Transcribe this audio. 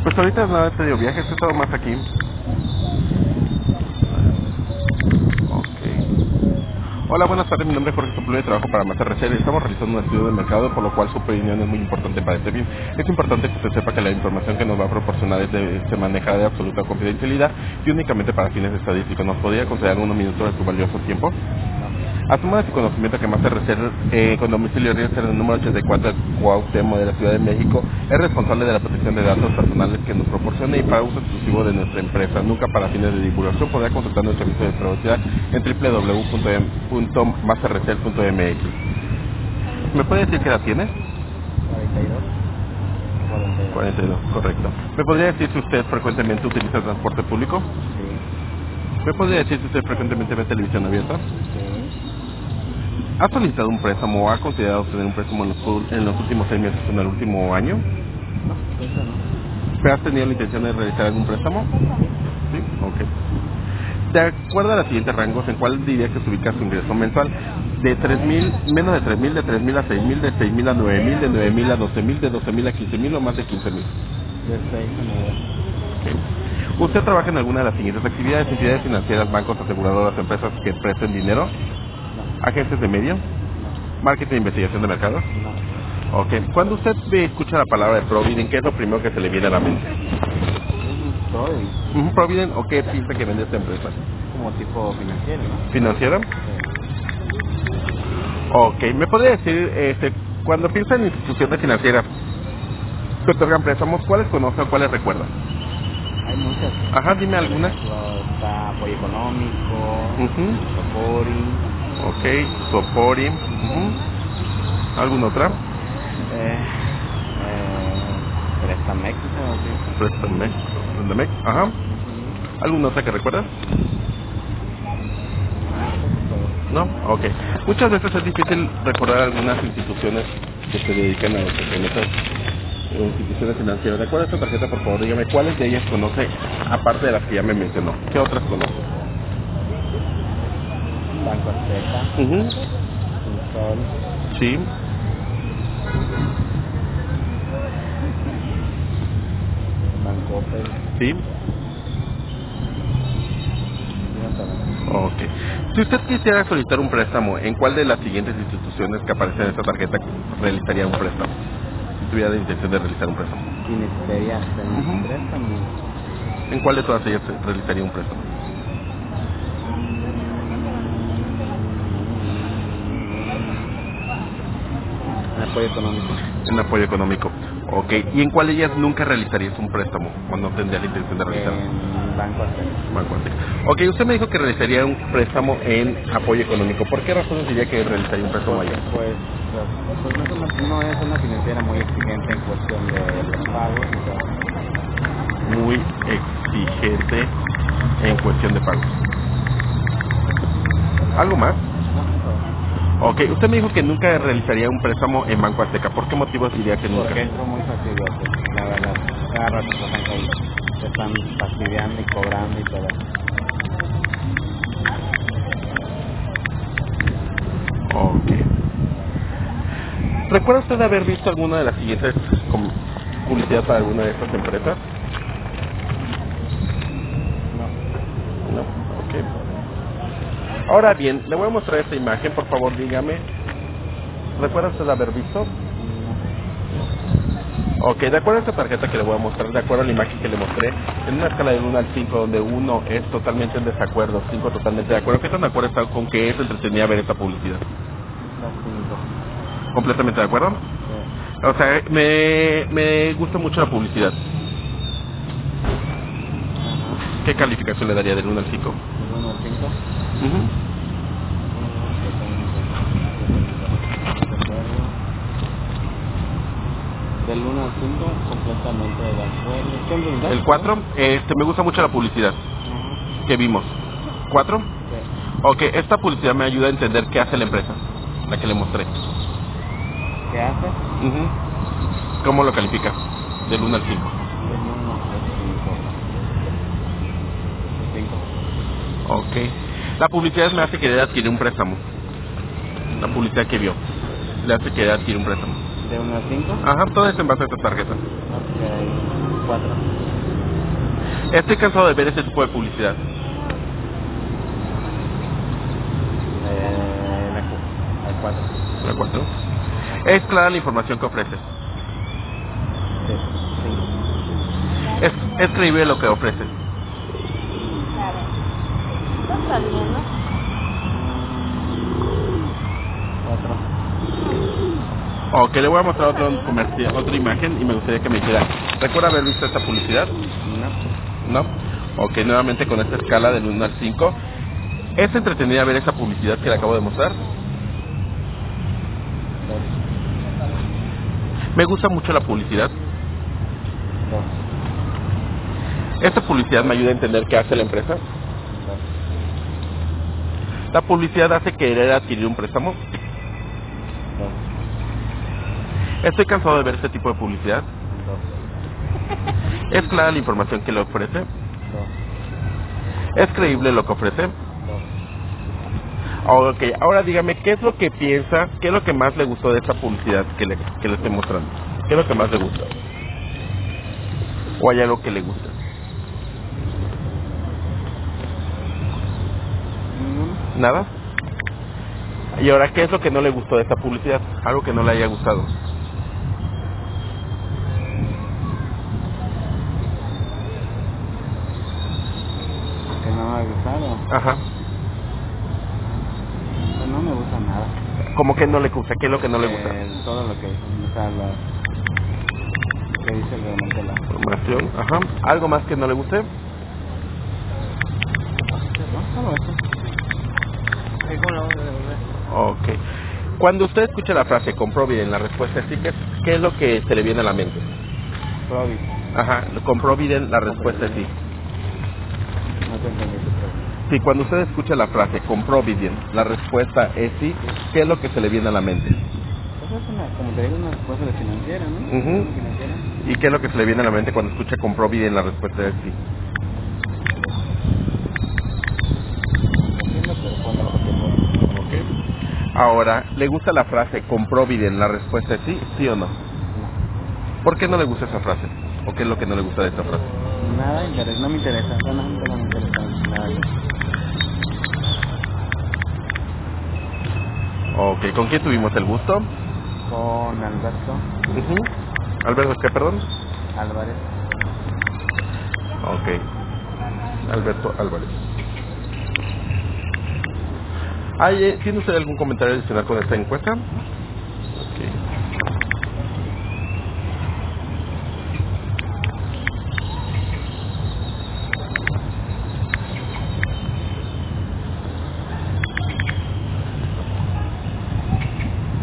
Pues ahorita no he tenido viajes, he estado más aquí. Ok. Hola, buenas tardes, mi nombre es Jorge Sepúlveda y trabajo para Master Research. Estamos realizando un estudio de mercado, por lo cual su opinión es muy importante para este fin. Es importante que usted sepa que la información que nos va a proporcionar se maneja de absoluta confidencialidad y únicamente para fines estadísticos. ¿Nos podría conceder unos minutos de su valioso tiempo? Asuma de su conocimiento que Master Research, con domicilio Río el número 84 Cuauhtémoc de la Ciudad de México, es responsable de la protección de datos personales que nos proporciona y para uso exclusivo de nuestra empresa, nunca para fines de divulgación. Podrá consultar nuestro servicio de privacidad en www.masterresearch.mx. ¿Me puede decir qué edad tiene? 42. 42, correcto. ¿Me podría decir si usted frecuentemente utiliza el transporte público? Sí. ¿Me podría decir si usted frecuentemente ve televisión abierta? Sí. ¿Ha solicitado un préstamo o ha considerado obtener un préstamo en los últimos 6 meses o en el último año? No, eso no. ¿Pero has tenido la intención de realizar algún préstamo? Sí. Sí, ok. De acuerdo a los siguientes rangos, ¿en cuál diría que se ubica su ingreso mensual? De 3.000, menos de 3.000, de 3.000 a 6.000, de 6.000 a 9.000, de 9.000 a 12.000, de 12.000 a 15.000 o más de 15.000. De 6 a 9. Ok. ¿Usted trabaja en alguna de las siguientes actividades? Entidades financieras, bancos, aseguradoras, empresas que presten dinero, No. agentes de medio, No. marketing e investigación de mercados. No. Ok. Cuando usted escucha la palabra de Provident, ¿qué es lo primero que se le viene a la mente? Estoy Provident, ¿o qué piensa que vende esta empresa? como tipo financiero, ¿no? ¿Financiera? Sí. Ok. ¿Me podría decir, cuando piensa en instituciones financieras que otorgan préstamos, ¿cuáles conoce o cuáles recuerda? Hay muchas. Ajá, dime Por alguna. ejemplo, está apoyo económico, Mhm. Sopori, Ok, Sopori. ¿Alguna otra? eh, Prestamex, algo así. Préstame. Préstame. Ajá. Ujú. ¿Alguna otra que recuerdas? No, creo que todo. ¿No? Ok. Muchas veces es difícil recordar algunas instituciones que se dedican a lo que se metan instituciones financieras. ¿De acuerdo a esta tarjeta, por favor, dígame cuáles de ellas conoce, aparte de las que ya me mencionó? ¿Qué otras conoce? Banco Azteca, Ujú. Insol, Sí, Banco Opel, sí. ya saben. Ok. Si usted quisiera solicitar un préstamo, ¿en cuál de las siguientes instituciones que aparecen en esta tarjeta realizaría un préstamo? Si tuviera la intención de realizar un préstamo. Si necesitaría hacer un Ujú. préstamo, ¿En cuál de todas ellas se realizaría un préstamo? apoyo económico, En apoyo económico. Ok. ¿Y en cuál de ellas nunca realizarías un préstamo o no tendría la intención de realizar? en Banco Azteca. Banco Azteca. Ok, usted me dijo que realizaría un préstamo en apoyo económico. ¿Por qué razones diría que realizaría un préstamo Porque allá? pues no es una financiera muy exigente en cuestión de los pagos y todo. Muy exigente en cuestión de pagos. ¿Algo más? No, es todo. Ok, usted me dijo que nunca realizaría un préstamo en Banco Azteca. ¿Por qué motivos diría que nunca? Porque entro muy fastidioso, la verdad. Cada rato pasan que ahí te están fastidiando y cobrando y todo eso. Ok. ¿Recuerda usted haber visto alguna de las siguientes publicidad para alguna de estas empresas? No. No. Ok. Ahora bien, le voy a mostrar esta imagen. Por favor, dígame. ¿Recuerda usted haber visto? No. Ok, de acuerdo a esta tarjeta que le voy a mostrar, de acuerdo a la imagen que le mostré, en una escala del 1 al 5, donde 1 es totalmente en desacuerdo, 5 totalmente de acuerdo, ¿qué tan de acuerdo está con que es entretenida ver esta publicidad? Las 5. ¿Completamente de acuerdo? Sí. O sea, me gusta mucho la publicidad. Ajá. ¿Qué calificación le daría del 1 al 5? Del 1 al 5. Ujú. Totalmente de acuerdo. Del 1 al 5, completamente de acuerdo. ¿Qué me El preguntaste, perdón? 4, me gusta mucho la publicidad Ajá. que vimos. 4. Sí. Ok, esta publicidad me ayuda a entender qué hace la empresa, la que le mostré. ¿Qué hace? Ujú. ¿Cómo lo califica? Del 1 al 5. Del 1 al 5. 5. Ok. La publicidad me hace querer adquirir un préstamo. La publicidad que vio. Le hace querer adquirir un préstamo. ¿De 1 al 5? Ajá, todo es en base a esta tarjeta. Ok. 4. Estoy cansado de ver ese tipo de publicidad. La 4. ¿De acuerdo? Es clara la información que ofreces. Sí. Es creíble lo que ofreces. Otro. Ok, le voy a mostrar otro comercial, otra imagen y me gustaría que me dijera, ¿recuerda haber visto esta publicidad? No. ¿No? Ok, nuevamente con esta escala del 1 al 5. ¿Es entretenida ver esa publicidad que le acabo de mostrar? 2. Me gusta mucho la publicidad. 2. ¿Esta publicidad me ayuda a entender qué hace la empresa? 2. ¿La publicidad hace querer adquirir un préstamo? 2. Estoy cansado de ver este tipo de publicidad. 2. ¿Es clara la información que le ofrece? 2. ¿Es creíble lo que ofrece? 2. Ok, ahora dígame, ¿qué es lo que piensa, qué es lo que más le gustó de esta publicidad que le estoy mostrando? ¿Qué es lo que más le gusta? ¿O hay algo que le gusta? ¿Nada? Y ahora, ¿qué es lo que no le gustó de esta publicidad? Algo que no le haya gustado. Que no me ha gustado. Ajá. Pues no me gusta nada. ¿Cómo que no le gusta? ¿Qué es lo que no le gusta? Todo lo que dicen, o sea, lo que dice realmente la... Información, ajá. ¿Algo más que no le guste? No, solo eso. ¿Cómo lo vamos a devolver? Ok. Cuando usted escucha la frase con Provident, la respuesta es sí, ¿qué es lo que se le viene a la mente? Provi. Ajá, con Provident la respuesta es sí. No te entendí tu Provi. Sí, cuando usted escucha la frase con Provident, la respuesta es sí, ¿qué es lo que se le viene a la mente? Pues es una, como te digo, una respuesta de financiera, ¿no? Ujú. Financiera. ¿Y qué es lo que se le viene a la mente cuando escucha con Provident, la respuesta es sí? Entiendo, pero ponlo porque no. Ok. Ahora, ¿le gusta la frase con Provident, la respuesta es sí, sí o no? No. ¿Por qué no le gusta esa frase? ¿O qué es lo que no le gusta de esa frase? Nada no me interesa, realmente no me interesa nada de eso. Ok, ¿con quién tuvimos el gusto? Con Alberto Ujú. ¿Alberto qué, perdón? Álvarez. Ok, Alberto Álvarez. ¿Tiene usted algún comentario adicional con esta encuesta?